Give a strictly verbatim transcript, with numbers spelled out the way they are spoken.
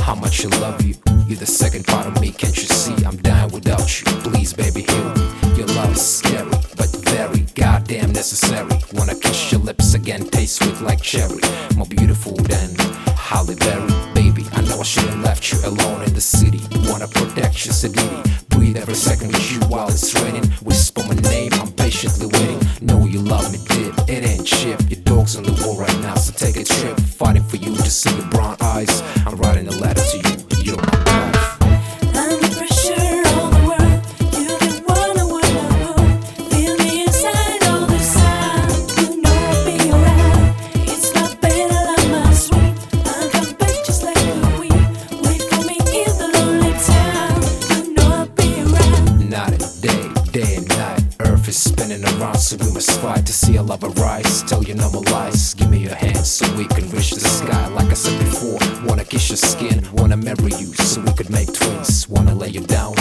how much I love you. You're the second part of me, can't you see? I'm dying without you. Please, baby, heal me. Your love is scary, but very goddamn necessary. Wanna kiss your lips again, taste sweet like cherry. More beautiful than Halle Berry. Baby, I know I shouldn't left you alone in the city. Wanna protect you, sedity. Breathe every second with you while it's raining. Whisper my name, I'm patiently waiting. Know you love me, dip, it ain't cheap. Your dog's on the wall right now, so take a trip. Fighting for you to see your brown eyes. I'm writing a letter to you, you're my wife. Under pressure all the world, you're the one I wanna hold. Feel me inside all the time, you know I'll be alright. It's my pain, I love my sweet. I'll come back just like a week. Wait for me in the lonely town, you know I'll be alright. Night and day, day and night. Earth is spinning around, so we must fight to see our love arise. Tell you no more lies, give me your hand so we can reach the sky. Like I said before, wanna kiss your skin, wanna marry you so we could make twins. Wanna lay you down